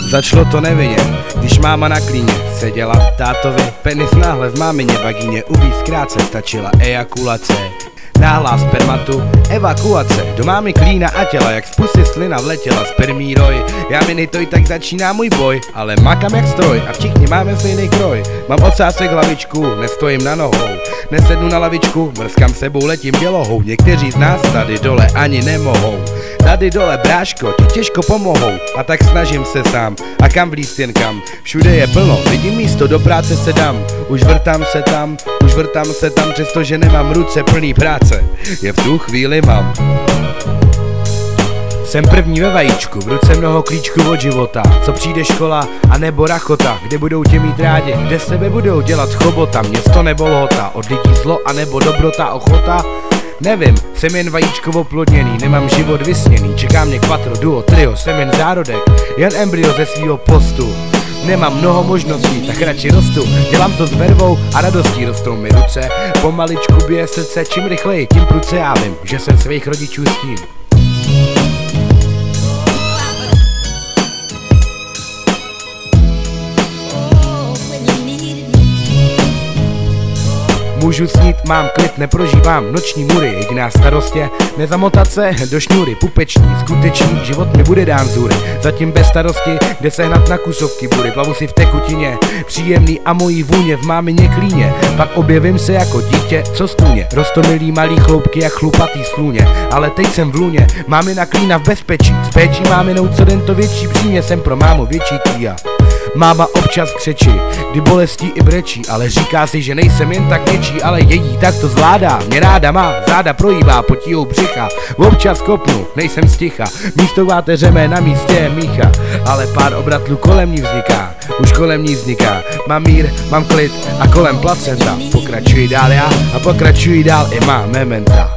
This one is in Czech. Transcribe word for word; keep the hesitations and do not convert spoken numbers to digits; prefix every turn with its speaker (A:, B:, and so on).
A: Začalo to nevinně, když máma na klíně seděla tátovi, penis náhle v mámině vagíně, uvíc krátce stačila ejakulace. Náhlá spermatu, evakuace, do mámy klína a těla, jak z pusy slina vletěla spermí roj. Já mi to i tak začíná můj boj, ale makám jak stroj a všichni máme stejný kroj. Mám ocásek hlavičku, nestojím na nohou, nesednu na lavičku, mrskám sebou, letím dělohou. Někteří z nás tady dole ani nemohou, tady dole bráško, ti těžko pomohou. A tak snažím se sám, a kam vlízt jen kam, všude je plno, vidím místo, do práce se dám. Už vrtám se tam, už vrtám se tam, přestože nemám ruce plný práce, je v tu chvíli mám. Jsem první ve vajíčku, v ruce mnoho klíčků od života. Co přijde škola, a nebo rachota, kde budou tě mít rádi, kde sebe budou dělat chobota. Město nebo lhota, od lidí zlo, a nebo dobrota, ochota. Nevím, jsem jen vajíčko oplodněný, nemám život vysněný, čeká mě quattro, duo, trio, jsem jen zárodek, jen embryo ze svýho postu. Nemám mnoho možností, tak radši rostu, dělám to s vervou a radostí, rostou mi ruce, pomaličku bije srdce, čím rychleji, tím pruce, já vím, že jsem svých rodičů stín. Můžu snít, mám klid, neprožívám noční mury, jediná starost je nezamotat se do šňůry. Pupeční, skutečný život mi bude dán zůry, zatím bez starosti, kde sehnat na kusovky bury. Plavu si v tekutině, příjemný a mojí vůně v mámině klíně, pak objevím se jako dítě, co stůně. Rostomilý malý chloupky jak chlupatý slůně, ale teď jsem v lůně, mámina klína v bezpečí, s péčí máminou co den to větší přímě, jsem pro mámu větší tíja. Máma občas křečí, kdy bolestí i brečí, ale říká si, že nejsem jen tak něčí, ale její tak to zvládá, mě ráda má, záda projíbá, potíjou břicha, občas kopnu, nejsem sticha, místo váteřeme na místě je mícha, ale pár obratlů kolem ní vzniká, už kolem ní vzniká, mám mír, mám klid a kolem placenta, pokračuji dál já a pokračuji dál i má mementa.